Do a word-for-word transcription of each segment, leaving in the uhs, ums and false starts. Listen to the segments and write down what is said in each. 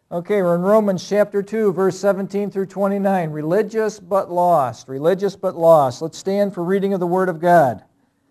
Okay, we're in Romans chapter two, verse seventeen through twenty-nine. Religious but lost. Religious but lost. Let's stand for reading of the Word of God.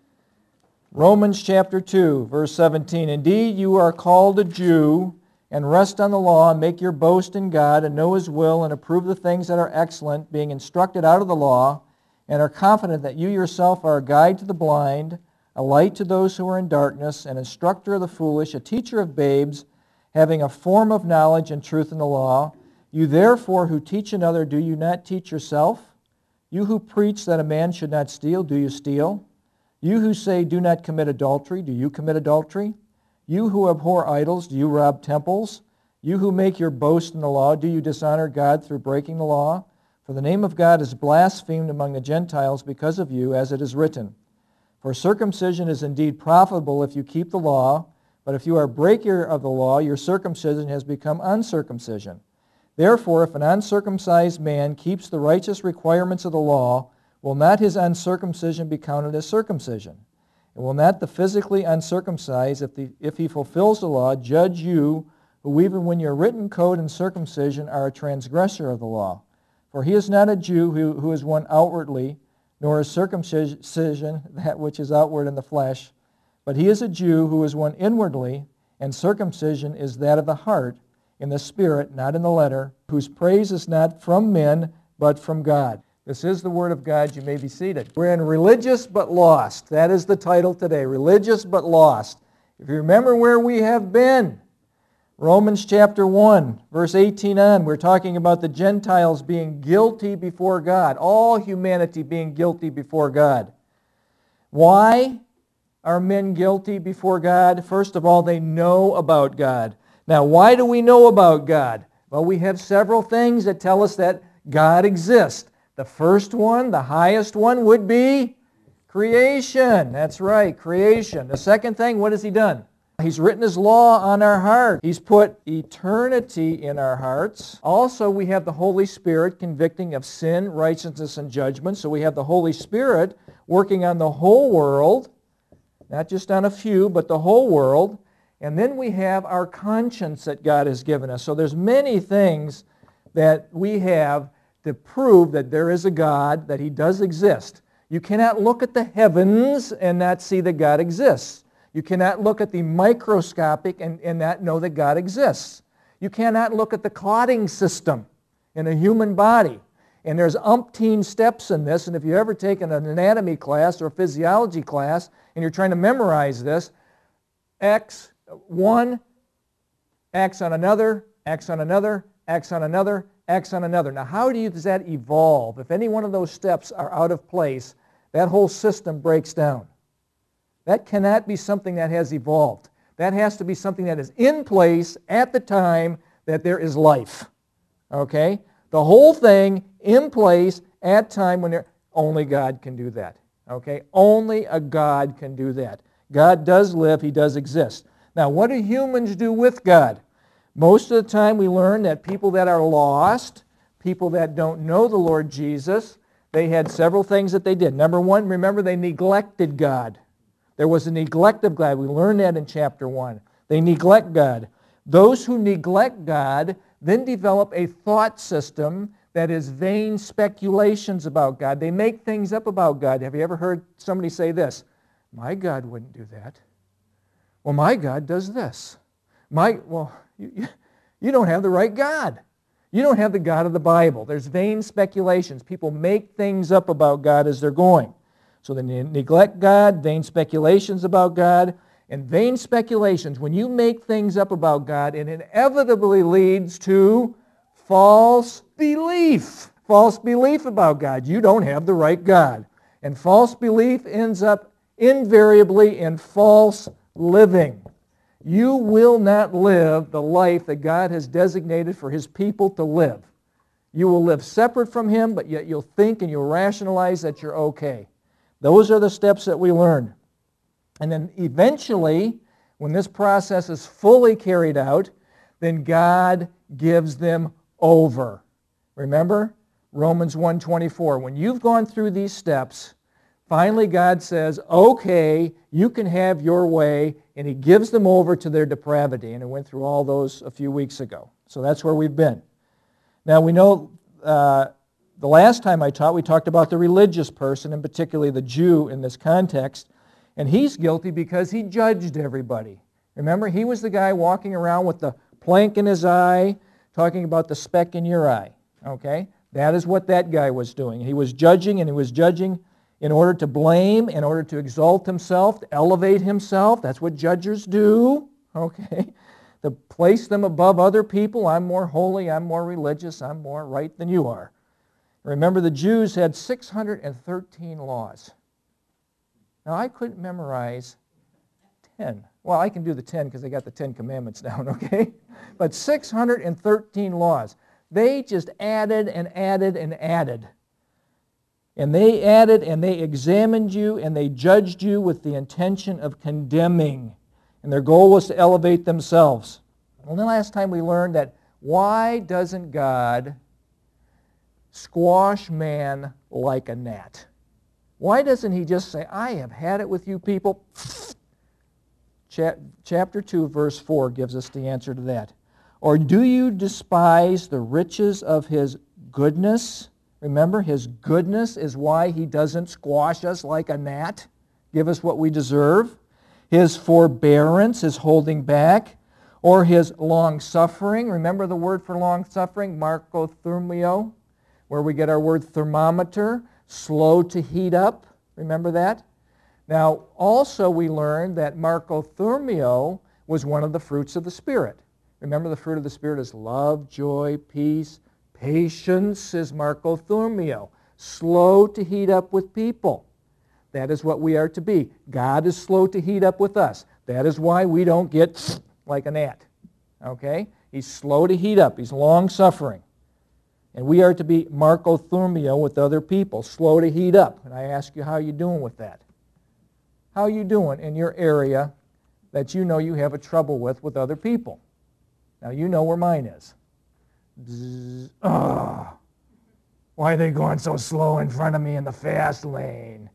Romans chapter two, verse seventeen. Indeed, you are called a Jew, and rest on the law, and make your boast in God, and know His will, and approve the things that are excellent, being instructed out of the law, and are confident that you yourself are a guide to the blind, a light to those who are in darkness, an instructor of the foolish, a teacher of babes, having a form of knowledge and truth in the law. You therefore who teach another, do you not teach yourself? You who preach that a man should not steal, do you steal? You who say, do not commit adultery, do you commit adultery? You who abhor idols, do you rob temples? You who make your boast in the law, do you dishonor God through breaking the law? For the name of God is blasphemed among the Gentiles because of you, as it is written. For circumcision is indeed profitable if you keep the law, but if you are a breaker of the law, your circumcision has become uncircumcision. Therefore, if an uncircumcised man keeps the righteous requirements of the law, will not his uncircumcision be counted as circumcision? And will not the physically uncircumcised, if, the, if he fulfills the law, judge you, who even when your written code and circumcision are a transgressor of the law? For he is not a Jew who, who is one outwardly, nor is circumcision that which is outward in the flesh, but he is a Jew who is one inwardly, and circumcision is that of the heart, in the spirit, not in the letter, whose praise is not from men, but from God. This is the Word of God. You may be seated. We're in Religious but Lost. That is the title today, Religious but Lost. If you remember where we have been, Romans chapter one, verse eighteen on, we're talking about the Gentiles being guilty before God, all humanity being guilty before God. Why are men guilty before God? First of all, they know about God. Now, why do we know about God? Well, we have several things that tell us that God exists. The first one, the highest one, would be creation. That's right, creation. The second thing, what has He done? He's written His law on our heart. He's put eternity in our hearts. Also, we have the Holy Spirit convicting of sin, righteousness, and judgment. So we have the Holy Spirit working on the whole world, not just on a few, but the whole world. And then we have our conscience that God has given us. So there's many things that we have to prove that there is a God, that He does exist. You cannot look at the heavens and not see that God exists. You cannot look at the microscopic and, and not know that God exists. You cannot look at the clotting system in a human body. And there's umpteen steps in this, and if you've ever taken an anatomy class or a physiology class and you're trying to memorize this, X, one, X on another, X on another, X on another, X on another. Now, how do you, does that evolve? If any one of those steps are out of place, that whole system breaks down. That cannot be something that has evolved. That has to be something that is in place at the time that there is life. Okay? The whole thing in place at time when there, only God can do that. Okay? Only a God can do that. God does live, He does exist. Now, what do humans do with God? Most of the time we learn that people that are lost, people that don't know the Lord Jesus, they had several things that they did. Number one, remember, they neglected God. There was a neglect of God. We learned that in chapter one. They neglect God. Those who neglect God then develop a thought system that is vain speculations about God. They make things up about God. Have you ever heard somebody say this? My God wouldn't do that. Well, my God does this. My, well, you, you don't have the right God. You don't have the God of the Bible. There's vain speculations. People make things up about God as they're going. So they neglect God, vain speculations about God, and vain speculations. When you make things up about God, it inevitably leads to false belief. False belief about God. You don't have the right God. And false belief ends up invariably in false living. You will not live the life that God has designated for His people to live. You will live separate from Him, but yet you'll think and you'll rationalize that you're okay. Those are the steps that we learned. And then eventually, when this process is fully carried out, then God gives them over. Remember? Romans one twenty-four. When you've gone through these steps, finally God says, okay, you can have your way, and He gives them over to their depravity. And I went through all those a few weeks ago. So that's where we've been. Now we know uh, the last time I taught, we talked about the religious person, and particularly the Jew in this context, and he's guilty because he judged everybody. Remember, he was the guy walking around with the plank in his eye, talking about the speck in your eye. Okay? That is what that guy was doing. He was judging, and he was judging in order to blame, in order to exalt himself, to elevate himself. That's what judges do. Okay? To place them above other people. I'm more holy, I'm more religious, I'm more right than you are. Remember, the Jews had six hundred thirteen laws. Now, I couldn't memorize ten. Well, I can do the ten because I got the Ten Commandments down, okay? But six hundred thirteen laws. They just added and added and added. And they added and they examined you and they judged you with the intention of condemning. And their goal was to elevate themselves. Well, the last time we learned that why doesn't God squash man like a gnat? Why doesn't he just say, I have had it with you people? Chapter two, verse four gives us the answer to that. Or do you despise the riches of his goodness? Remember, his goodness is why he doesn't squash us like a gnat, give us what we deserve. His forbearance, his holding back, or his long-suffering. Remember the word for long-suffering, markothermio, where we get our word thermometer, slow to heat up. Remember that? Now, also we learned that markothermio was one of the fruits of the Spirit. Remember, the fruit of the Spirit is love, joy, peace. Patience is markothermio, slow to heat up with people. That is what we are to be. God is slow to heat up with us. That is why we don't get like a gnat. Okay? He's slow to heat up. He's long-suffering. And we are to be markothermio with other people, slow to heat up. And I ask you, how are you doing with that? How are you doing in your area that you know you have a trouble with with other people? Now, you know where mine is. Bzz, oh, why are they going so slow in front of me in the fast lane?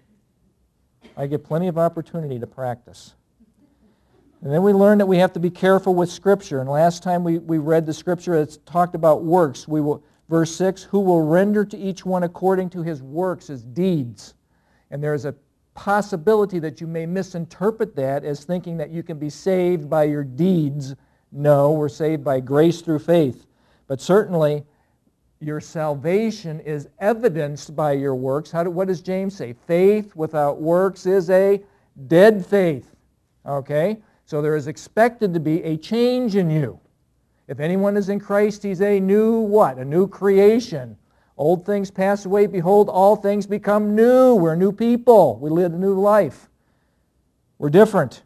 I get plenty of opportunity to practice. And then we learned that we have to be careful with Scripture. And last time we, we read the Scripture, it's talked about works. We will, verse six, who will render to each one according to his works, his deeds. And there is a possibility that you may misinterpret that as thinking that you can be saved by your deeds. No, we're saved by grace through faith. But certainly, your salvation is evidenced by your works. How do, what does James say? Faith without works is a dead faith. Okay? So there is expected to be a change in you. If anyone is in Christ, he's a new what? A new creation. Old things pass away. Behold, all things become new. We're new people. We live a new life. We're different.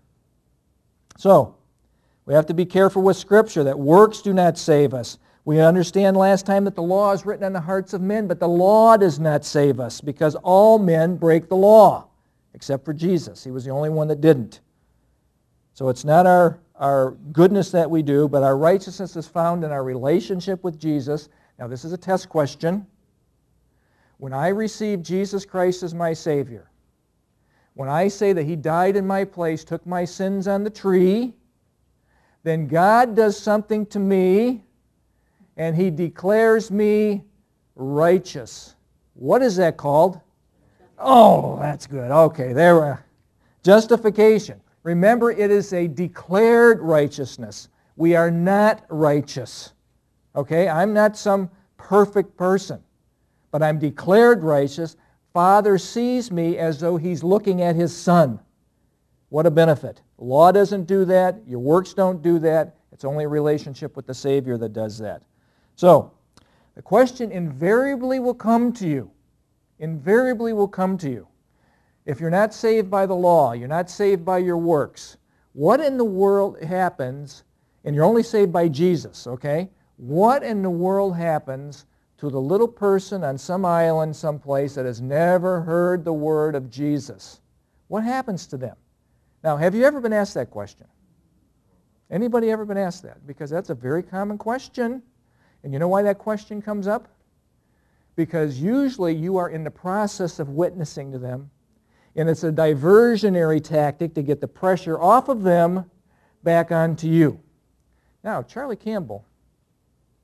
So, we have to be careful with Scripture that works do not save us. We understand last time that the law is written on the hearts of men, but the law does not save us because all men break the law, except for Jesus. He was the only one that didn't. So it's not our, our goodness that we do, but our righteousness is found in our relationship with Jesus. Now this is a test question. When I receive Jesus Christ as my Savior, when I say that He died in my place, took my sins on the tree, then God does something to me and He declares me righteous. What is that called? Oh, that's good. Okay, there we are. Justification. Remember, it is a declared righteousness. We are not righteous. Okay, I'm not some perfect person, but I'm declared righteous. Father sees me as though He's looking at His Son. What a benefit. The law doesn't do that. Your works don't do that. It's only a relationship with the Savior that does that. So, the question invariably will come to you. Invariably will come to you. If you're not saved by the law, you're not saved by your works, what in the world happens, and you're only saved by Jesus, okay? What in the world happens to the little person on some island someplace that has never heard the word of Jesus? What happens to them? Now, have you ever been asked that question? Anybody ever been asked that? Because that's a very common question. And you know why that question comes up? Because usually you are in the process of witnessing to them, and it's a diversionary tactic to get the pressure off of them back onto you. Now, Charlie Campbell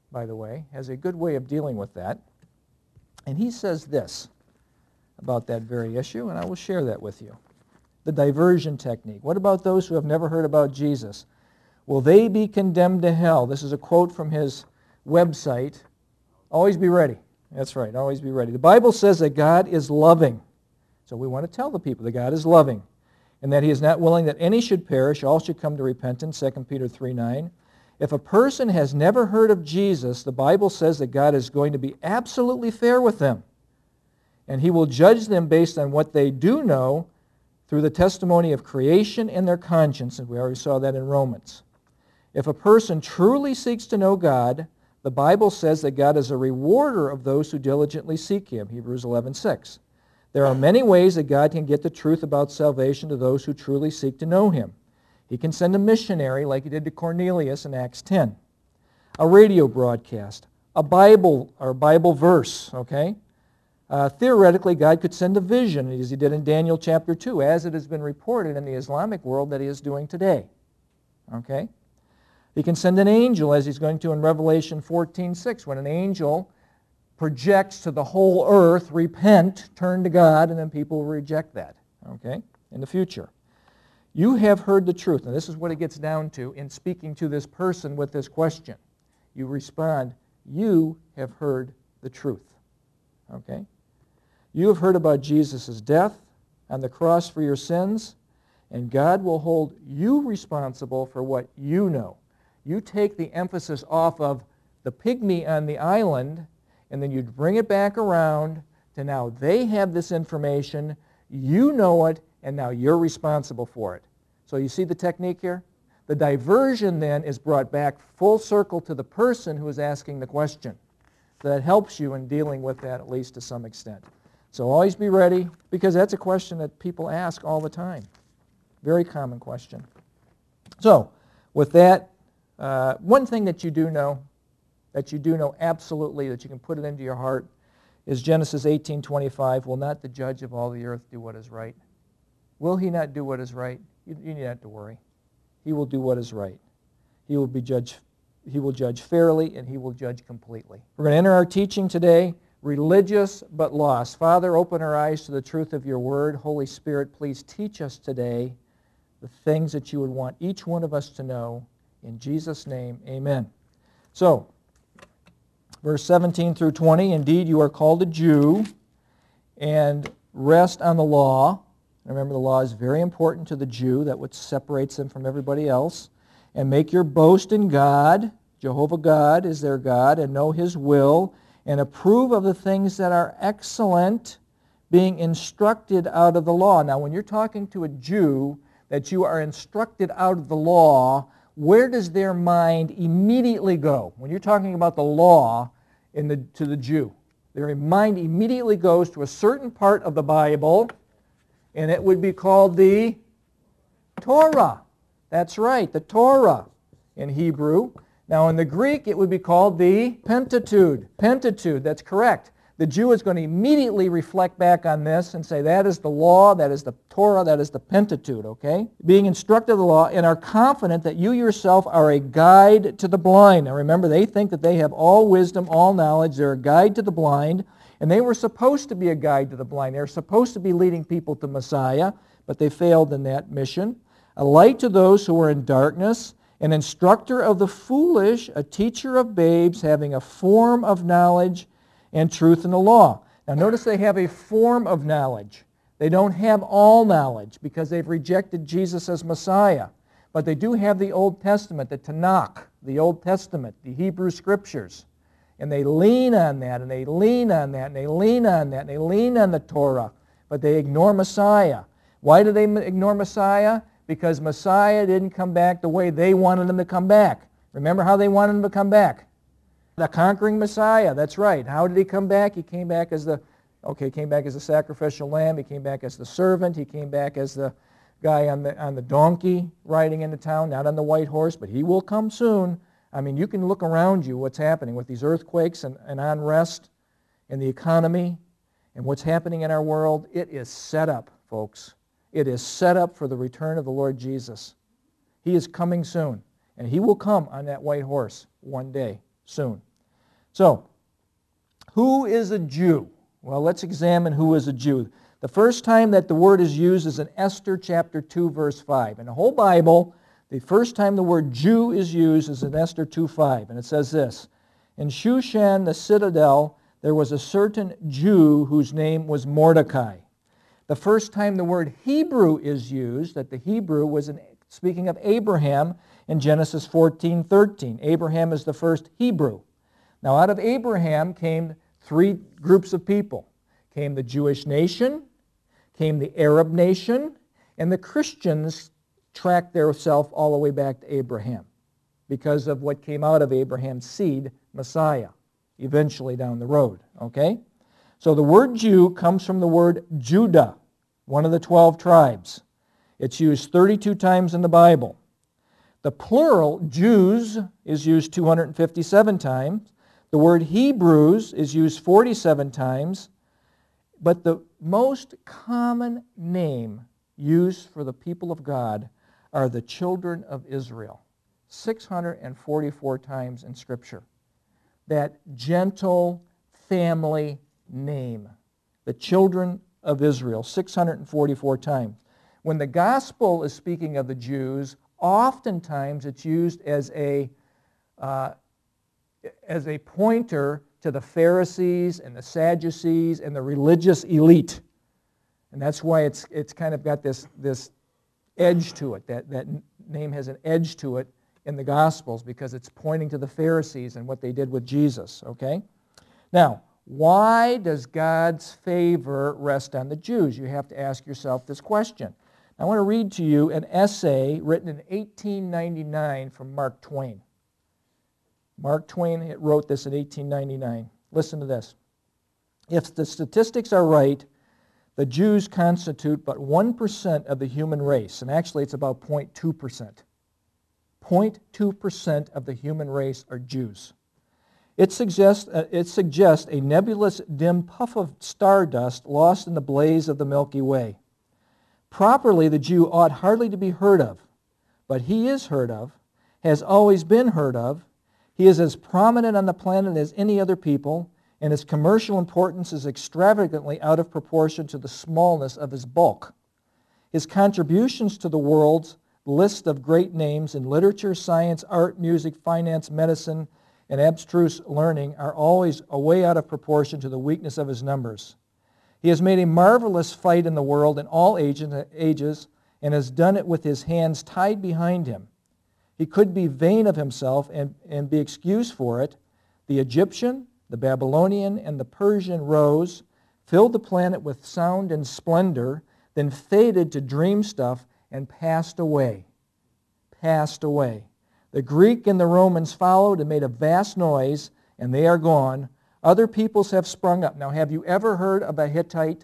by the way, has a good way of dealing with that. And he says this about that very issue, and I will share that with you. The diversion technique. What about those who have never heard about Jesus? Will they be condemned to hell? This is a quote from his website. Always be ready. That's right, always be ready. The Bible says that God is loving. So we want to tell the people that God is loving and that he is not willing that any should perish, all should come to repentance, Second Peter three nine. If a person has never heard of Jesus, the Bible says that God is going to be absolutely fair with them. And he will judge them based on what they do know through the testimony of creation and their conscience, and we already saw that in Romans. If a person truly seeks to know God, the Bible says that God is a rewarder of those who diligently seek him, Hebrews eleven six. There are many ways that God can get the truth about salvation to those who truly seek to know him. He can send a missionary like he did to Cornelius in Acts ten, a radio broadcast, a Bible or Bible verse, okay? Uh, theoretically, God could send a vision, as he did in Daniel chapter two, as it has been reported in the Islamic world that he is doing today, okay? He can send an angel, as he's going to in Revelation fourteen six, when an angel projects to the whole earth, repent, turn to God, and then people will reject that, okay, in the future. You have heard the truth. Now this is what it gets down to in speaking to this person with this question. You respond, you have heard the truth, okay? You have heard about Jesus' death on the cross for your sins, and God will hold you responsible for what you know. You take the emphasis off of the pygmy on the island, and then you bring it back around to now they have this information, you know it, and now you're responsible for it. So you see the technique here? The diversion then is brought back full circle to the person who is asking the question. So that helps you in dealing with that at least to some extent. So always be ready, because that's a question that people ask all the time. Very common question. So with that, uh, one thing that you do know, that you do know absolutely, that you can put it into your heart, is Genesis eighteen twenty-five, will not the judge of all the earth do what is right? Will he not do what is right? You, you need not to worry. He will do what is right. He will be judged, he will judge fairly, and he will judge completely. We're going to enter our teaching today, religious but lost. Father, open our eyes to the truth of your word. Holy Spirit, please teach us today the things that you would want each one of us to know. In Jesus' name, amen. So, verse seventeen through twenty, indeed you are called a Jew and rest on the law. Remember, the law is very important to the Jew, that which separates them from everybody else. And make your boast in God. Jehovah God is their God, and know his will, and approve of the things that are excellent, being instructed out of the law. Now, when you're talking to a Jew, that you are instructed out of the law, where does their mind immediately go? When you're talking about the law in the, to the Jew, their mind immediately goes to a certain part of the Bible, and it would be called the Torah. That's right, the Torah in Hebrew. Now in the Greek, it would be called the Pentateuch. Pentateuch, that's correct. The Jew is going to immediately reflect back on this and say, that is the law, that is the Torah, that is the Pentateuch, okay? Being instructed of the law, and are confident that you yourself are a guide to the blind. Now remember, they think that they have all wisdom, all knowledge. They're a guide to the blind, and they were supposed to be a guide to the blind. They were supposed to be leading people to Messiah, but they failed in that mission. A light to those who are in darkness, an instructor of the foolish, a teacher of babes, having a form of knowledge and truth in the law. Now notice they have a form of knowledge. They don't have all knowledge because they've rejected Jesus as Messiah. But they do have the Old Testament, the Tanakh, the Old Testament, the Hebrew Scriptures. And they lean on that, and they lean on that, and they lean on that, and they lean on the Torah. But they ignore Messiah. Why do they ignore Messiah? Because Messiah didn't come back the way they wanted him to come back. Remember how they wanted him to come back? The conquering Messiah, that's right. How did he come back? He came back as the, okay, he came back as a sacrificial lamb. He came back as the servant. He came back as the guy on the, on the donkey riding into town, not on the white horse, but he will come soon. I mean, you can look around you what's happening with these earthquakes and, and unrest in the economy and what's happening in our world. It is set up, folks. It is set up for the return of the Lord Jesus. He is coming soon, and he will come on that white horse one day, soon. So, who is a Jew? Well, let's examine who is a Jew. The first time that the word is used is in Esther chapter two, verse five. In the whole Bible, the first time the word Jew is used is in Esther two five, and it says this: In Shushan the citadel there was a certain Jew whose name was Mordecai. The first time the word Hebrew is used, that the Hebrew was in, speaking of Abraham in Genesis fourteen thirteen. Abraham is the first Hebrew. Now out of Abraham came three groups of people. Came the Jewish nation, came the Arab nation, and the Christians tracked their self all the way back to Abraham because of what came out of Abraham's seed, Messiah, eventually down the road. Okay? So the word Jew comes from the word Judah, one of the twelve tribes. It's used thirty-two times in the Bible. The plural, Jews, is used two hundred fifty-seven times. The word Hebrews is used forty-seven times. But the most common name used for the people of God are the children of Israel, six hundred forty-four times in Scripture. That gentle family name, the children of Israel, six hundred forty-four times. When the gospel is speaking of the Jews, oftentimes it's used as a, uh, as a pointer to the Pharisees and the Sadducees and the religious elite. And that's why it's, it's kind of got this, this edge to it. That, that name has an edge to it in the Gospels because it's pointing to the Pharisees and what they did with Jesus. Okay? Now, why does God's favor rest on the Jews? You have to ask yourself this question. I want to read to you an essay written in eighteen ninety-nine from Mark Twain. Mark Twain wrote this in eighteen ninety-nine. Listen to this. If the statistics are right, the Jews constitute but one percent of the human race, and actually it's about zero point two percent. zero point two percent of the human race are Jews. It suggests, uh, it suggests a nebulous dim puff of stardust lost in the blaze of the Milky Way. Properly, the Jew ought hardly to be heard of, but he is heard of, has always been heard of. He is as prominent on the planet as any other people, and his commercial importance is extravagantly out of proportion to the smallness of his bulk. His contributions to the world's list of great names in literature, science, art, music, finance, medicine, and abstruse learning are always way out of proportion to the weakness of his numbers. He has made a marvelous fight in the world in all ages and has done it with his hands tied behind him. He could be vain of himself and, and be excused for it. The Egyptian, the Babylonian, and the Persian rose, filled the planet with sound and splendor, then faded to dream stuff and passed away. Passed away. The Greek and the Romans followed and made a vast noise, and they are gone. Other peoples have sprung up. Now, have you ever heard of a Hittite,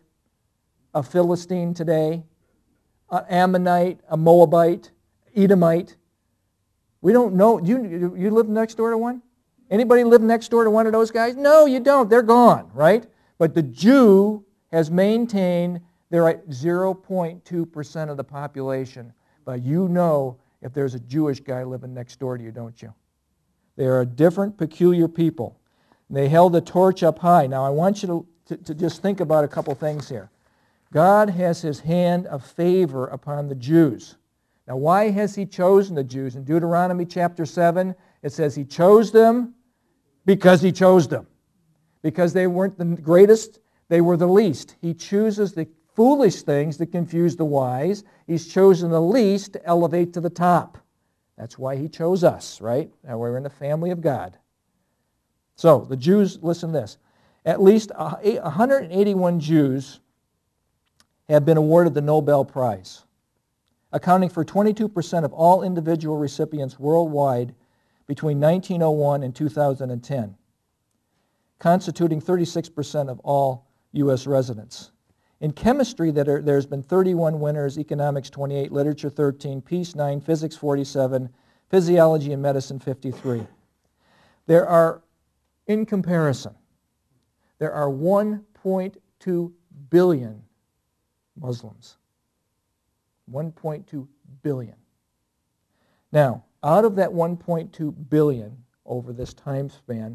a Philistine today, an Ammonite, a Moabite, Edomite? We don't know. You, you live next door to one? Anybody live next door to one of those guys? No, you don't. They're gone, right? But the Jew has maintained they're at zero point two percent of the population. But you know if there's a Jewish guy living next door to you, don't you? They are a different, peculiar people. They held the torch up high. Now, I want you to, to, to just think about a couple things here. God has his hand of favor upon the Jews. Now, why has he chosen the Jews? In Deuteronomy chapter seven, it says he chose them because he chose them. Because they weren't the greatest, they were the least. He chooses the foolish things that confuse the wise. He's chosen the least to elevate to the top. That's why he chose us, right? Now we're in the family of God. So, the Jews, listen to this. At least one hundred eighty-one Jews have been awarded the Nobel Prize, accounting for twenty-two percent of all individual recipients worldwide between nineteen oh one and two thousand ten, constituting thirty-six percent of all U S residents. In chemistry, that are, there's been thirty-one winners, economics twenty-eight, literature thirteen, peace nine, physics forty-seven, physiology and medicine fifty-three. There are, in comparison, there are one point two billion Muslims. one point two billion. Now, out of that one point two billion over this time span,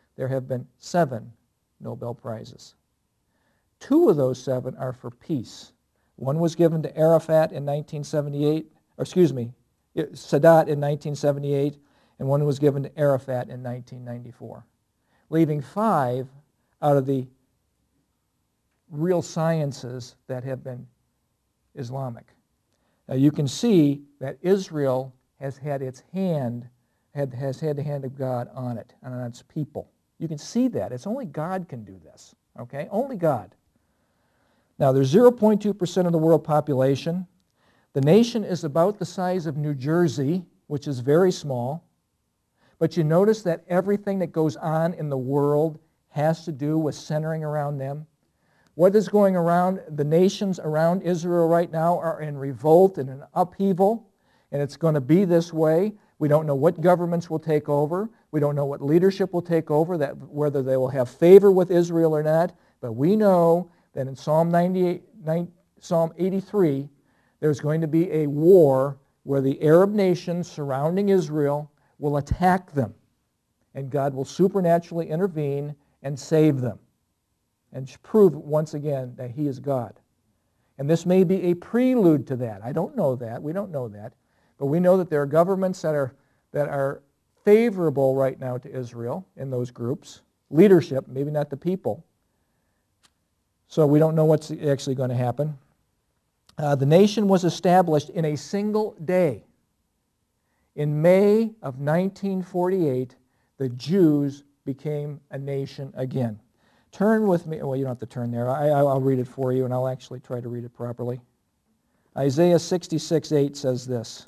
there have been seven Nobel Prizes. Two of those seven are for peace. One was given to Arafat in nineteen seventy-eight, or excuse me, Sadat in nineteen seventy-eight, and one was given to Arafat in nineteen ninety-four, leaving five out of the real sciences that have been Islamic. Now you can see that Israel has had its hand, had, has had the hand of God on it, and on its people. You can see that. It's only God can do this, okay? Only God. Now there's zero point two percent of the world population. The nation is about the size of New Jersey, which is very small. But you notice that everything that goes on in the world has to do with centering around them. What is going around, the nations around Israel right now are in revolt and in upheaval, and it's going to be this way. We don't know what governments will take over. We don't know what leadership will take over, that whether they will have favor with Israel or not. But we know that in Psalm ninety-eight, Psalm eighty-three, there's going to be a war where the Arab nations surrounding Israel will attack them, and God will supernaturally intervene and save them and prove once again that He is God. And this may be a prelude to that. I don't know that. We don't know that. But we know that there are governments that are, that are favorable right now to Israel in those groups. Leadership, maybe not the people. So we don't know what's actually going to happen. Uh, the nation was established in a single day. In May of nineteen forty-eight, the Jews became a nation again. Turn with me, well, you don't have to turn there. I, I'll read it for you, and I'll actually try to read it properly. Isaiah sixty-six eight says this.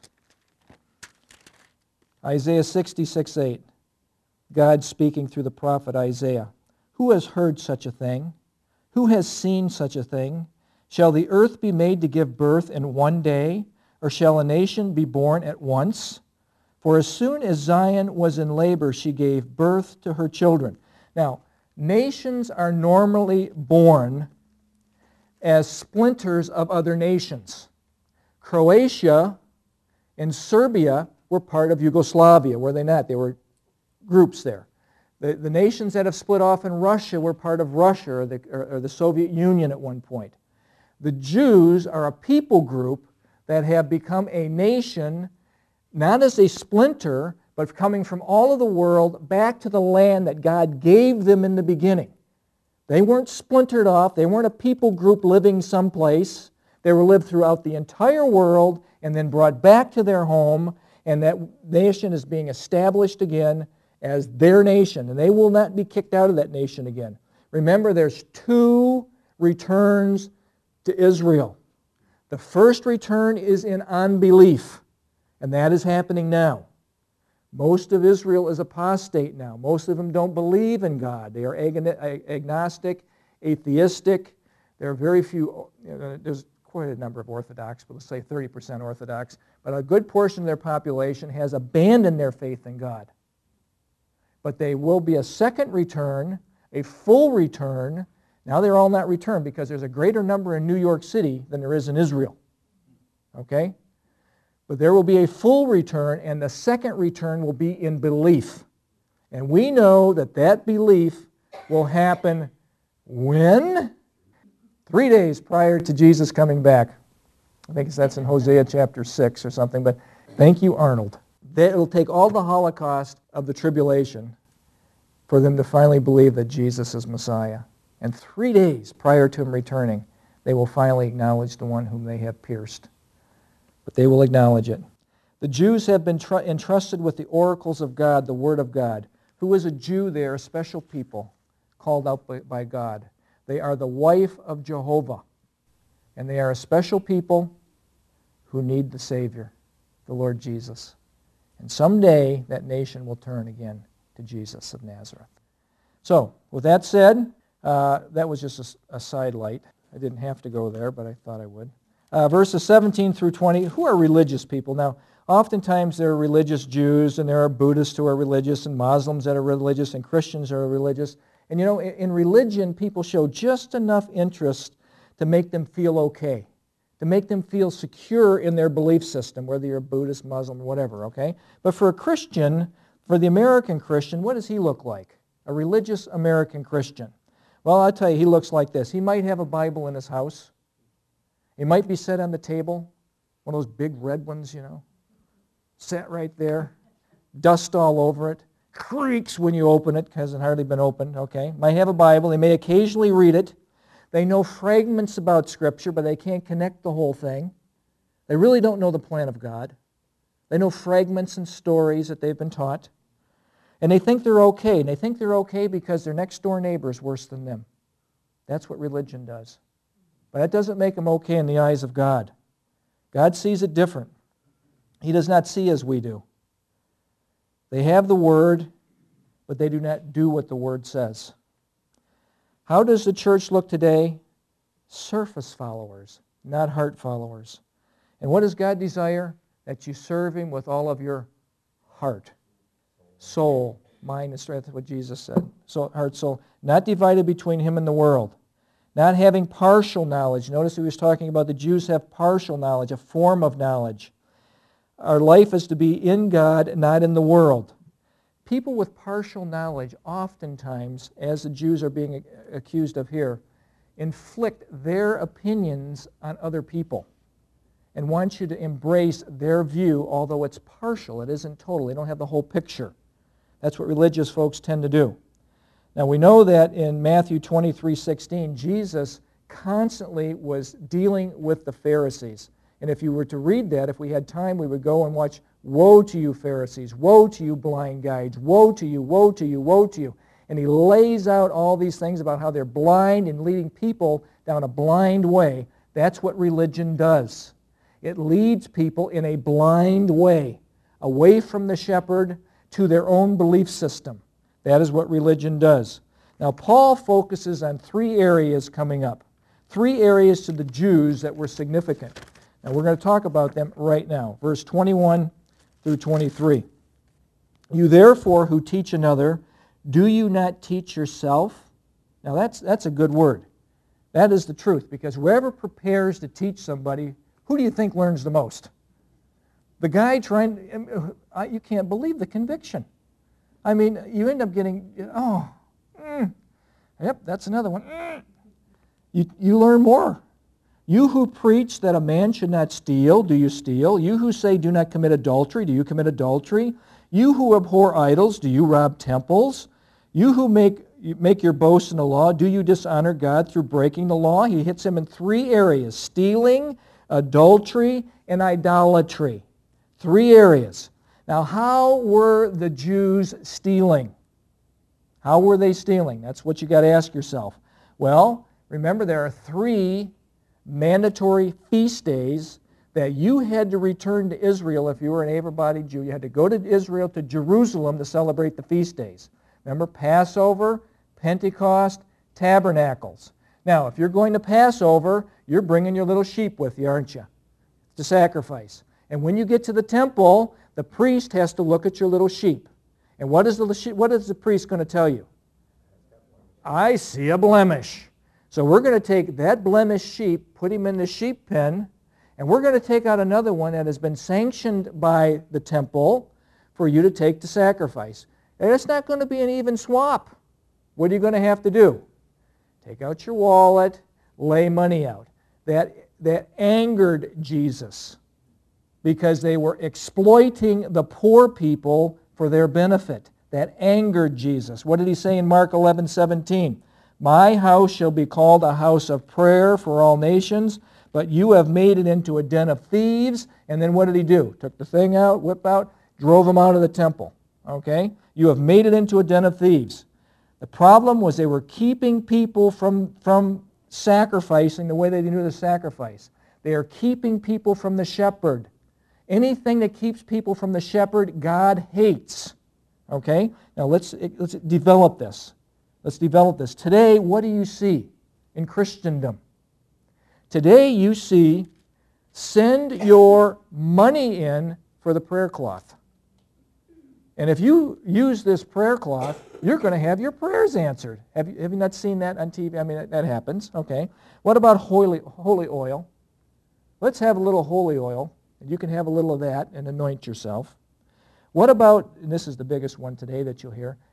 Isaiah sixty-six eight, God speaking through the prophet Isaiah. Who has heard such a thing? Who has seen such a thing? Shall the earth be made to give birth in one day, or shall a nation be born at once? For as soon as Zion was in labor, she gave birth to her children. Now, nations are normally born as splinters of other nations. Croatia and Serbia were part of Yugoslavia, were they not? They were groups there. The, the nations that have split off in Russia were part of Russia or the, or, or the Soviet Union at one point. The Jews are a people group that have become a nation, not as a splinter, but coming from all of the world back to the land that God gave them in the beginning. They weren't splintered off. They weren't a people group living someplace. They were lived throughout the entire world and then brought back to their home, and that nation is being established again as their nation, and they will not be kicked out of that nation again. Remember, there's two returns to Israel. The first return is in unbelief, and that is happening now. Most of Israel is apostate now. Most of them don't believe in God. They are agnostic, atheistic. There are very few, you know, there's quite a number of Orthodox, but let's say thirty percent Orthodox. But a good portion of their population has abandoned their faith in God. But there will be a second return, a full return. Now they're all not returned because there's a greater number in New York City than there is in Israel. Okay? But there will be a full return, and the second return will be in belief. And we know that that belief will happen when? Three days prior to Jesus coming back. I think that's in Hosea chapter six or something, but thank you, Arnold. It will take all the Holocaust of the tribulation for them to finally believe that Jesus is Messiah. And three days prior to Him returning, they will finally acknowledge the one whom they have pierced. But they will acknowledge it. The Jews have been tr- entrusted with the oracles of God, the Word of God. Who is a Jew? They are a special people called out by, by God. They are the wife of Jehovah. And they are a special people who need the Savior, the Lord Jesus. And someday that nation will turn again to Jesus of Nazareth. So, with that said, uh, that was just a, a sidelight. I didn't have to go there, but I thought I would. Uh, verses seventeen through twenty, who are religious people? Now, oftentimes there are religious Jews, and there are Buddhists who are religious, and Muslims that are religious, and Christians who are religious. And you know, in, in religion, people show just enough interest to make them feel okay, to make them feel secure in their belief system, whether you're a Buddhist, Muslim, whatever, okay? But for a Christian, for the American Christian, what does he look like? A religious American Christian. Well, I'll tell you, he looks like this. He might have a Bible in his house. It might be set on the table, one of those big red ones, you know, set right there, dust all over it, creaks when you open it, hasn't hardly been opened, okay? Might have a Bible. They may occasionally read it. They know fragments about Scripture, but they can't connect the whole thing. They really don't know the plan of God. They know fragments and stories that they've been taught. And they think they're okay. And they think they're okay because their next door neighbor is worse than them. That's what religion does. But that doesn't make them okay in the eyes of God. God sees it different. He does not see as we do. They have the Word, but they do not do what the Word says. How does the church look today? Surface followers, not heart followers. And what does God desire? That you serve Him with all of your heart, soul, mind, and strength. That's what Jesus said. So, heart, soul. Not divided between Him and the world. Not having partial knowledge. Notice he was talking about the Jews have partial knowledge, a form of knowledge. Our life is to be in God, not in the world. People with partial knowledge oftentimes, as the Jews are being accused of here, inflict their opinions on other people and want you to embrace their view, although it's partial. It isn't total. They don't have the whole picture. That's what religious folks tend to do. Now we know that in Matthew twenty-three sixteen, Jesus constantly was dealing with the Pharisees. And if you were to read that, if we had time, we would go and watch, "Woe to you, Pharisees! Woe to you, blind guides! Woe to you, woe to you, woe to you!" And he lays out all these things about how they're blind and leading people down a blind way. That's what religion does. It leads people in a blind way, away from the shepherd to their own belief system. That is what religion does. Now, Paul focuses on three areas coming up. Three areas to the Jews that were significant. And we're going to talk about them right now. Verse twenty-one through twenty-three. You therefore who teach another, do you not teach yourself? Now that's, that's a good word. That is the truth, because whoever prepares to teach somebody, who do you think learns the most? The guy trying, you can't believe the conviction. I mean, you end up getting, oh, mm, yep, that's another one. Mm. You, you learn more. You who preach that a man should not steal, do you steal? You who say do not commit adultery, do you commit adultery? You who abhor idols, do you rob temples? You who make, you make your boast in the law, do you dishonor God through breaking the law? He hits him in three areas: stealing, adultery, and idolatry. Three areas. Now, how were the Jews stealing? How were they stealing? That's what you got to ask yourself. Well, remember there are three mandatory feast days that you had to return to Israel if you were an able-bodied Jew. You had to go to Israel, to Jerusalem, to celebrate the feast days. Remember, Passover, Pentecost, Tabernacles. Now, if you're going to Passover, you're bringing your little sheep with you, aren't you, to sacrifice. And when you get to the temple, the priest has to look at your little sheep. And what is the, what is the priest going to tell you? I see a blemish. So we're going to take that blemished sheep, put him in the sheep pen, and we're going to take out another one that has been sanctioned by the temple for you to take to sacrifice. And it's not going to be an even swap. What are you going to have to do? Take out your wallet, lay money out. That, that angered Jesus because they were exploiting the poor people for their benefit. That angered Jesus. What did he say in Mark eleven seventeen? My house shall be called a house of prayer for all nations, but you have made it into a den of thieves. And then what did he do? Took the thing out, whip out, drove them out of the temple. Okay? You have made it into a den of thieves. The problem was they were keeping people from, from sacrificing the way they knew to sacrifice. They are keeping people from the shepherd. Anything that keeps people from the shepherd, God hates. Okay? Now let's, let's develop this. Let's develop this. Today, what do you see in Christendom? Today you see, send your money in for the prayer cloth. And if you use this prayer cloth, you're going to have your prayers answered. Have you, have you not seen that on T V? I mean, that, that happens. Okay. What about holy, holy oil? Let's have a little holy oil. And you can have a little of that and anoint yourself. What about, and this is the biggest one today that you'll hear,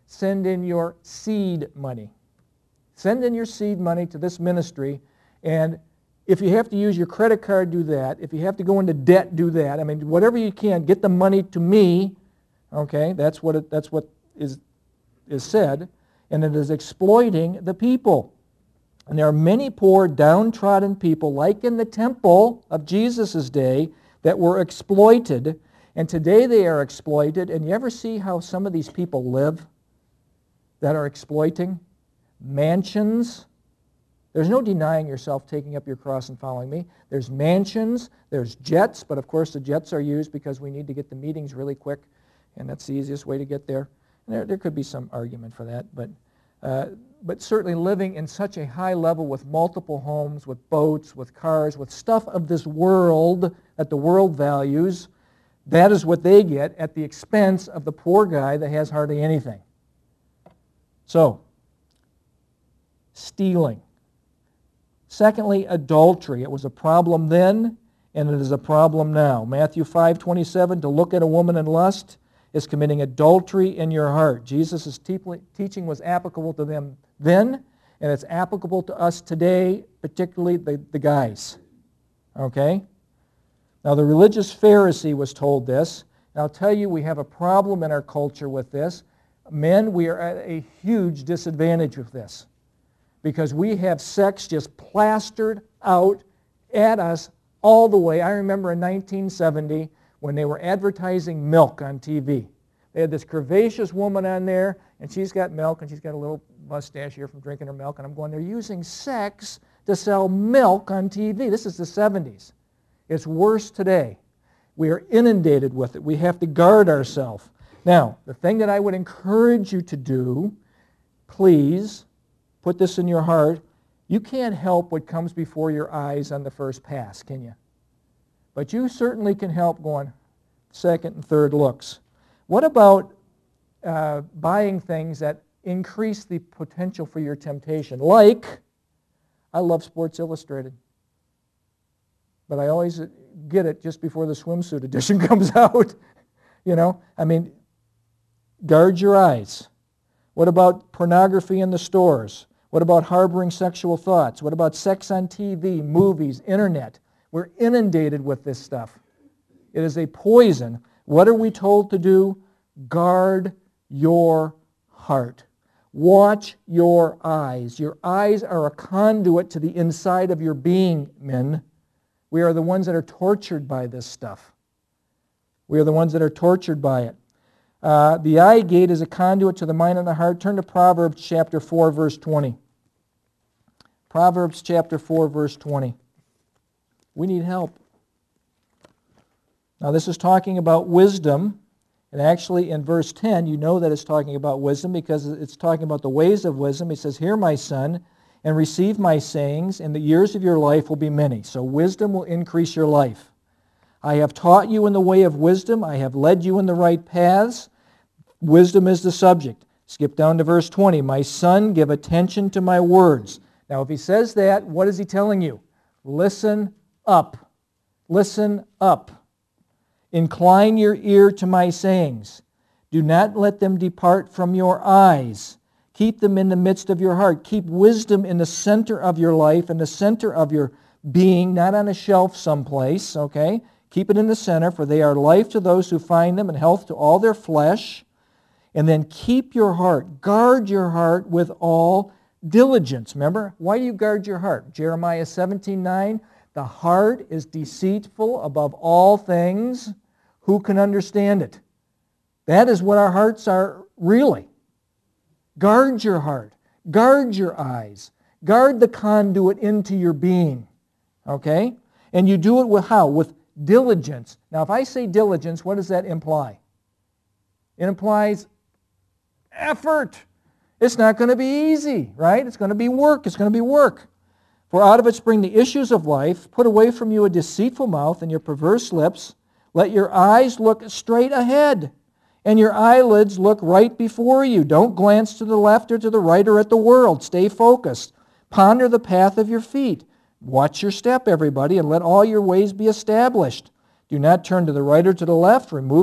send in your seed money. Send in your seed money to this ministry, and if you have to use your credit card, do that. If you have to go into debt, do that. I mean, whatever you can, get the money to me. Okay, that's what it, that's what is is said, and it is exploiting the people. And there are many poor, downtrodden people, like in the temple of Jesus' day, that were exploited, and today they are exploited. And you ever see how some of these people live that are exploiting? Mansions. There's no denying yourself taking up your cross and following me. There's mansions, there's jets, but of course the jets are used because we need to get the meetings really quick, and that's the easiest way to get there. And there, there could be some argument for that, but uh, but certainly living in such a high level with multiple homes, with boats, with cars, with stuff of this world that the world values, that is what they get at the expense of the poor guy that has hardly anything. So, stealing. Secondly, adultery. It was a problem then, and it is a problem now. Matthew five twenty-seven, to look at a woman in lust is committing adultery in your heart. Jesus' teaching was applicable to them then, and it's applicable to us today, particularly the, the guys. Okay? Now, the religious Pharisee was told this, and I'll tell you, we have a problem in our culture with this. Men, we are at a huge disadvantage with this, because we have sex just plastered out at us all the way. I remember in nineteen seventy when they were advertising milk on T V. They had this curvaceous woman on there, and she's got milk, and she's got a little mustache here from drinking her milk, and I'm going, they're using sex to sell milk on T V. This is the seventies. It's worse today. We are inundated with it. We have to guard ourselves. Now, the thing that I would encourage you to do, please, put this in your heart. You can't help what comes before your eyes on the first pass, can you? But you certainly can help going second and third looks. What about uh, buying things that increase the potential for your temptation? Like, I love Sports Illustrated, but I always get it just before the swimsuit edition comes out. You know, I mean, guard your eyes. What about pornography in the stores? What about harboring sexual thoughts? What about sex on T V, movies, internet? We're inundated with this stuff. It is a poison. What are we told to do? Guard your heart. Watch your eyes. Your eyes are a conduit to the inside of your being, men. We are the ones that are tortured by this stuff. We are the ones that are tortured by it. Uh, the eye gate is a conduit to the mind and the heart. Turn to Proverbs chapter four, verse twenty. Proverbs chapter four, verse twenty. We need help. Now this is talking about wisdom, and actually in verse ten you know that it's talking about wisdom because it's talking about the ways of wisdom. It says, "Hear, my son, and receive my sayings, and the years of your life will be many." So wisdom will increase your life. "I have taught you in the way of wisdom. I have led you in the right paths." Wisdom is the subject. Skip down to verse twenty. "My son, give attention to my words." Now if he says that, what is he telling you? Listen up. Listen up. "Incline your ear to my sayings. Do not let them depart from your eyes. Keep them in the midst of your heart." Keep wisdom in the center of your life, in the center of your being, not on a shelf someplace, okay? Keep it in the center, for they are life to those who find them and health to all their flesh. And then keep your heart. Guard your heart with all diligence. Remember, why do you guard your heart? Jeremiah seventeen nine, "The heart is deceitful above all things. Who can understand it?" That is what our hearts are really. Guard your heart. Guard your eyes. Guard the conduit into your being. Okay? And you do it with how? With diligence. Now, if I say diligence, what does that imply? It implies effort. It's not going to be easy, right? It's going to be work. It's going to be work. "For out of it spring the issues of life. Put away from you a deceitful mouth and your perverse lips. Let your eyes look straight ahead, and your eyelids look right before you. Don't glance to the left or to the right or at the world. Stay focused. Ponder the path of your feet. Watch your step, everybody, and let all your ways be established. Do not turn to the right or to the left. Remove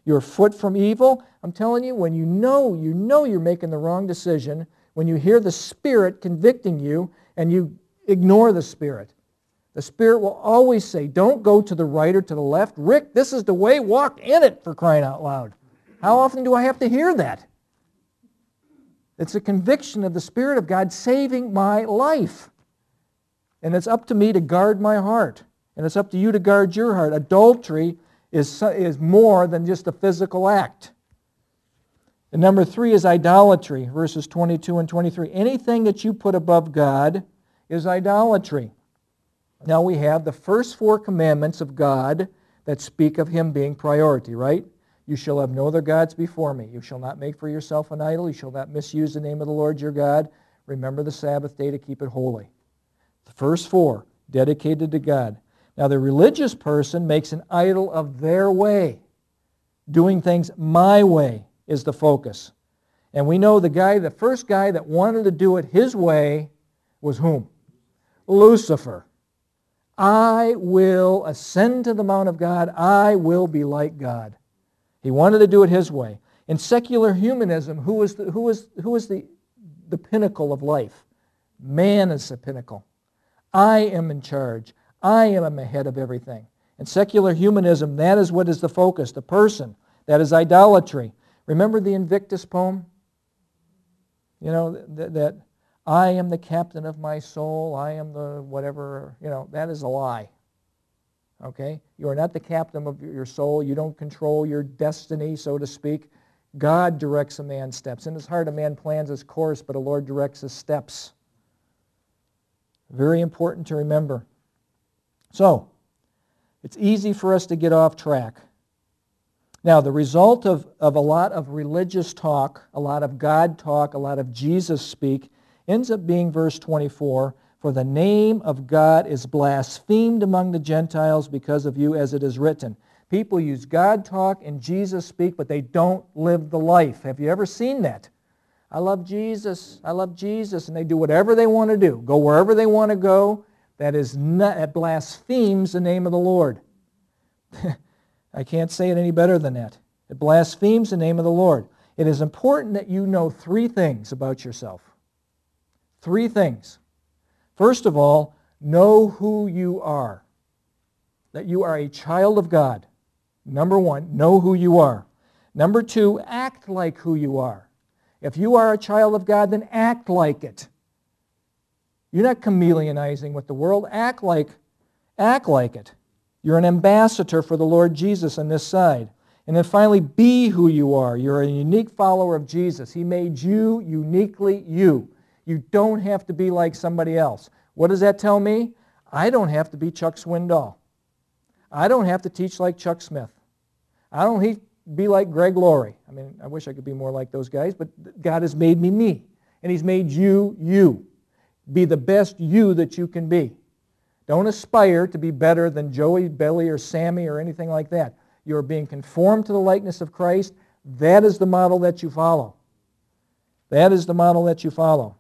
your foot from evil. I'm telling you, when you know, you know you're making the wrong decision, when you hear the Spirit convicting you and you ignore the Spirit, the Spirit will always say, don't go to the right or to the left. Rick, this is the way. Walk in it, for crying out loud. How often do I have to hear that? It's a conviction of the Spirit of God saving my life. And it's up to me to guard my heart. And it's up to you to guard your heart. Adultery is, is more than just a physical act. And number three is idolatry, verses twenty-two and twenty-three. Anything that you put above God is idolatry. Now we have the first four commandments of God that speak of Him being priority, right? You shall have no other gods before me. You shall not make for yourself an idol. You shall not misuse the name of the Lord your God. Remember the Sabbath day to keep it holy. The first four, dedicated to God. Now the religious person makes an idol of their way. Doing things my way is the focus. And we know the guy, the first guy that wanted to do it his way was whom? Lucifer. I will ascend to the Mount of God. I will be like God. He wanted to do it his way. In secular humanism, who is the, who is, who is the, the pinnacle of life? Man is the pinnacle. I am in charge. I am ahead of everything. In secular humanism, that is what is the focus, the person. That is idolatry. Remember the Invictus poem? You know, that, that I am the captain of my soul, I am the whatever, you know, that is a lie. Okay? You are not the captain of your soul. You don't control your destiny, so to speak. God directs a man's steps. In his heart a man plans his course, but the Lord directs his steps. Very important to remember. So, it's easy for us to get off track. Now, the result of, of a lot of religious talk, a lot of God talk, a lot of Jesus speak, ends up being verse twenty-four, for the name of God is blasphemed among the Gentiles because of you, as it is written. People use God talk and Jesus speak, but they don't live the life. Have you ever seen that? I love Jesus, I love Jesus, and they do whatever they want to do, go wherever they want to go. That is not, that blasphemes the name of the Lord. I can't say it any better than that. It blasphemes the name of the Lord. It is important that you know three things about yourself. Three things. First of all, know who you are. That you are a child of God. Number one, know who you are. Number two, act like who you are. If you are a child of God, then act like it. You're not chameleonizing with the world. Act like, act like it. You're an ambassador for the Lord Jesus on this side. And then finally, be who you are. You're a unique follower of Jesus. He made you uniquely you. You don't have to be like somebody else. What does that tell me? I don't have to be Chuck Swindoll. I don't have to teach like Chuck Smith. I don't have to be like Greg Laurie. I mean, I wish I could be more like those guys, but God has made me me. And He's made you you. Be the best you that you can be. Don't aspire to be better than Joey, Billy, or Sammy or anything like that. You're being conformed to the likeness of Christ. That is the model that you follow. That is the model that you follow.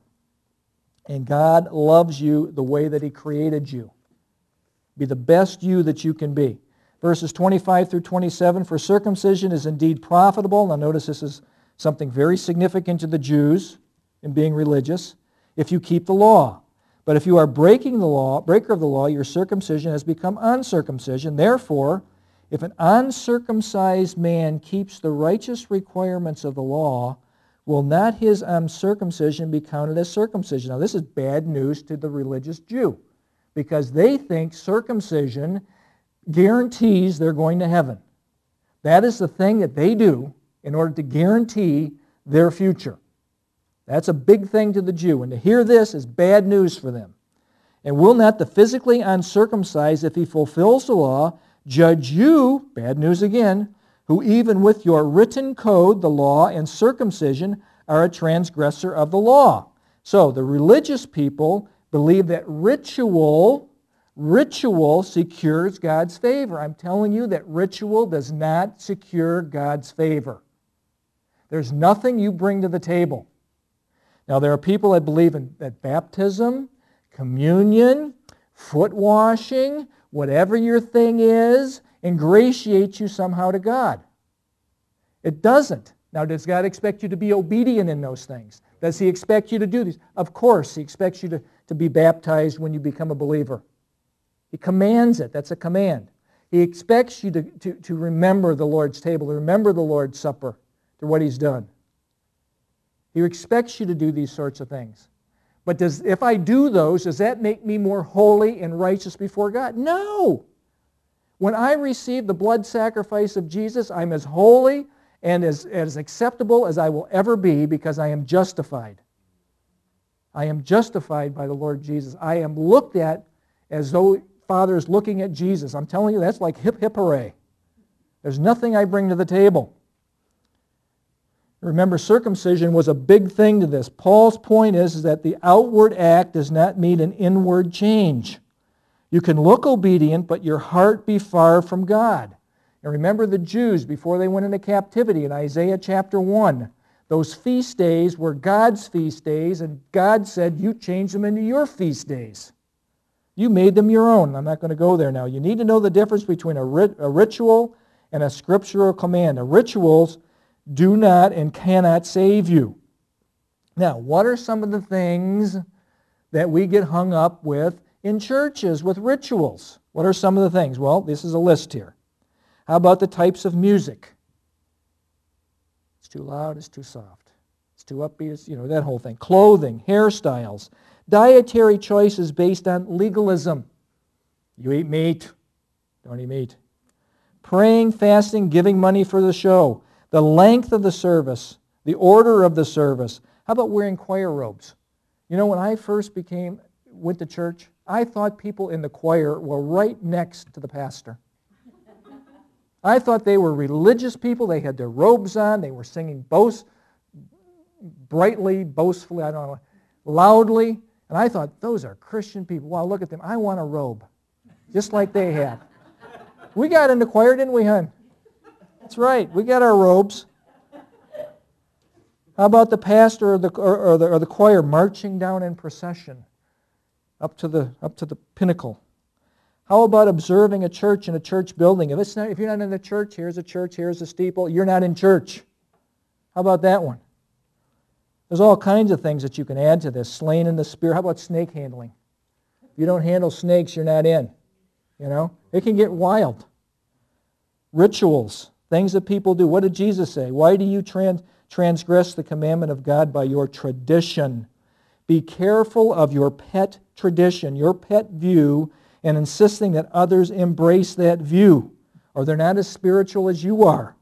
And God loves you the way that He created you. Be the best you that you can be. Verses twenty-five through twenty-seven, for circumcision is indeed profitable. Now notice this is something very significant to the Jews in being religious. If you keep the law. But if you are breaking the law, breaker of the law, your circumcision has become uncircumcision. Therefore, if an uncircumcised man keeps the righteous requirements of the law, will not his uncircumcision be counted as circumcision? Now this is bad news to the religious Jew, because they think circumcision guarantees they're going to heaven. That is the thing that they do in order to guarantee their future. That's a big thing to the Jew, and to hear this is bad news for them. And will not the physically uncircumcised, if he fulfills the law, judge you, bad news again, who even with your written code, the law, and circumcision, are a transgressor of the law? So the religious people believe that ritual, ritual secures God's favor. I'm telling you that ritual does not secure God's favor. There's nothing you bring to the table. Now, there are people that believe in that baptism, communion, foot washing, whatever your thing is, ingratiates you somehow to God. It doesn't. Now, does God expect you to be obedient in those things? Does He expect you to do these? Of course, He expects you to, to be baptized when you become a believer. He commands it. That's a command. He expects you to, to, to remember the Lord's table, to remember the Lord's Supper, to what He's done. He expects you to do these sorts of things. But does, if I do those, does that make me more holy and righteous before God? No. When I receive the blood sacrifice of Jesus, I'm as holy and as, as acceptable as I will ever be because I am justified. I am justified by the Lord Jesus. I am looked at as though Father is looking at Jesus. I'm telling you, that's like hip, hip, hooray. There's nothing I bring to the table. Remember, circumcision was a big thing to this. Paul's point is, is that the outward act does not mean an inward change. You can look obedient, but your heart be far from God. And remember the Jews before they went into captivity in Isaiah chapter one. Those feast days were God's feast days, and God said, you changed them into your feast days. You made them your own. I'm not going to go there now. You need to know the difference between a, rit- a ritual and a scriptural command. A rituals do not and cannot save you. Now, what are some of the things that we get hung up with in churches with rituals? What are some of the things? Well, this is a list here. How about the types of music? It's too loud, it's too soft. It's too upbeat, it's, you know, that whole thing. Clothing, hairstyles, dietary choices based on legalism. You eat meat, don't eat meat. Praying, fasting, giving money for the show. The length of the service, the order of the service. How about wearing choir robes? You know, when I first became, went to church, I thought people in the choir were right next to the pastor. I thought they were religious people. They had their robes on. They were singing boast, brightly, boastfully, I don't know, loudly. And I thought, those are Christian people. Wow, look at them. I want a robe, just like they have. We got into choir, didn't we, hon? That's right. We got our robes. How about the pastor or the, or, or the, or the choir marching down in procession up to the, up to the pinnacle? How about observing a church in a church building? If, it's not, if you're not in the church, here's a church, here's a steeple, you're not in church. How about that one? There's all kinds of things that you can add to this. Slain in the spirit. How about snake handling? If you don't handle snakes, you're not in. You know? It can get wild. Rituals. Things that people do. What did Jesus say? Why do you trans- transgress the commandment of God by your tradition? Be careful of your pet tradition, your pet view, and insisting that others embrace that view, or they're not as spiritual as you are.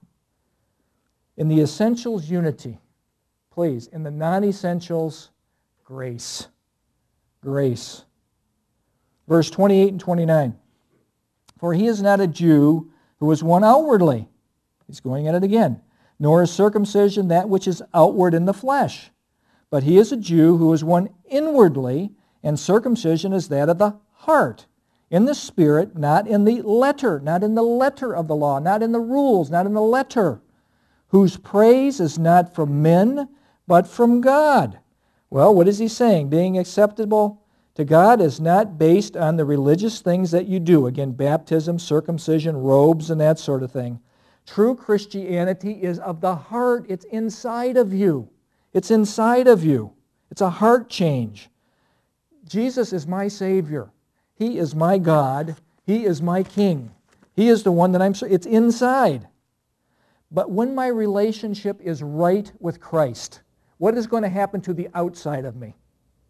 In the essentials, unity. Please. In the non-essentials, grace. Grace. Verse twenty-eight and twenty-nine. For he is not a Jew who is one outwardly. He's going at it again. Nor is circumcision that which is outward in the flesh. But he is a Jew who is one inwardly, and circumcision is that of the heart, in the spirit, not in the letter, not in the letter of the law, not in the rules, not in the letter, whose praise is not from men, but from God. Well, what is he saying? Being acceptable to God is not based on the religious things that you do. Again, baptism, circumcision, robes, and that sort of thing. True Christianity is of the heart. It's inside of you. It's inside of you. It's a heart change. Jesus is my Savior. He is my God. He is my King. He is the one that I'm... It's inside. But when my relationship is right with Christ, what is going to happen to the outside of me?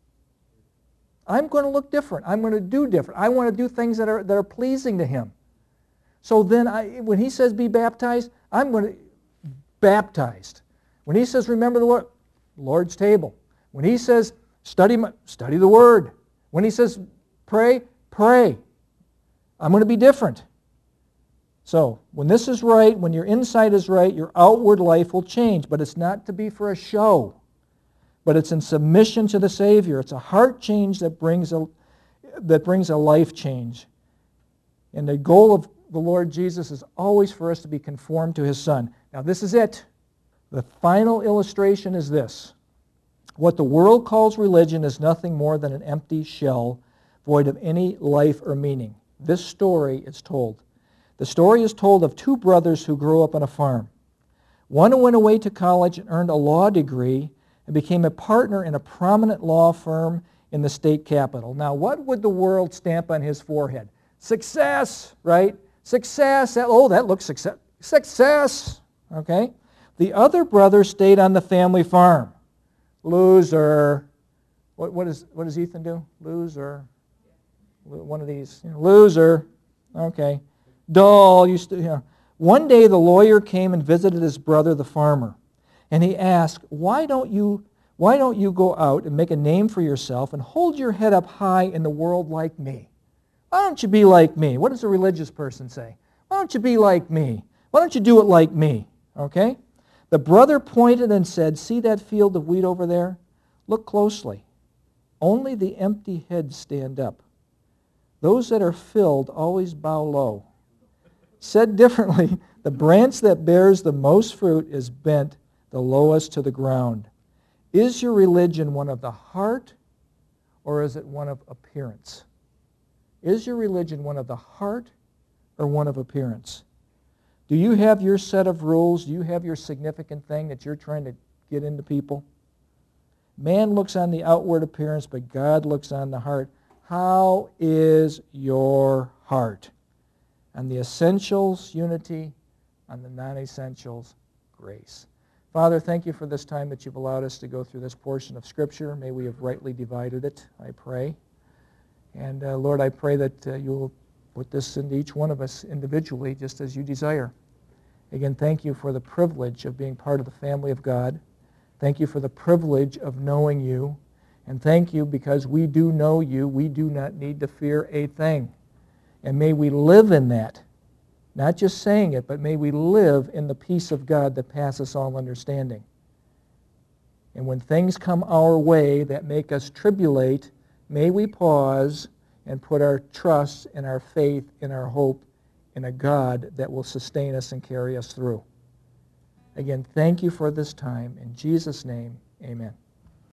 I'm going to look different. I'm going to do different. I want to do things that are, that are pleasing to Him. So then I, when He says be baptized, I'm going to baptized. When He says remember the Lord, Lord's table. When He says study, my, study the Word. When He says pray, pray. I'm going to be different. So when this is right, when your inside is right, your outward life will change. But it's not to be for a show. But it's in submission to the Savior. It's a heart change that brings a, that brings a life change. And the goal of the Lord Jesus is always for us to be conformed to His Son. Now this is it. The final illustration is this. What the world calls religion is nothing more than an empty shell, void of any life or meaning. This story is told. The story is told of two brothers who grew up on a farm. One went away to college and earned a law degree and became a partner in a prominent law firm in the state capital. Now, what would the world stamp on his forehead? Success, right? Success. That, oh, that looks success. Success. Okay? The other brother stayed on the family farm. Loser. What, what, is, what does Ethan do? Loser. One of these. You know, loser. Okay. Dull. Used to, you know. One day the lawyer came and visited his brother, the farmer. And he asked, why don't you, why don't you go out and make a name for yourself and hold your head up high in the world like me? Why don't you be like me? What does a religious person say? Why don't you be like me? Why don't you do it like me? Okay? The brother pointed and said, see that field of wheat over there? Look closely. Only the empty heads stand up. Those that are filled always bow low. Said differently, the branch that bears the most fruit is bent the lowest to the ground. Is your religion one of the heart, or is it one of appearance? Is your religion one of the heart or one of appearance? Do you have your set of rules? Do you have your significant thing that you're trying to get into people? Man looks on the outward appearance, but God looks on the heart. How is your heart? On the essentials, unity. On the non-essentials, grace. Father, thank you for this time that you've allowed us to go through this portion of Scripture. May we have rightly divided it, I pray. And uh, Lord, I pray that uh, you will put this into each one of us individually, just as you desire. Again, thank you for the privilege of being part of the family of God. Thank you for the privilege of knowing you. And thank you because we do know you, we do not need to fear a thing. And may we live in that. Not just saying it, but may we live in the peace of God that passes all understanding. And when things come our way that make us tribulate, may we pause and put our trust and our faith and our hope in a God that will sustain us and carry us through. Again, thank you for this time. In Jesus' name, amen.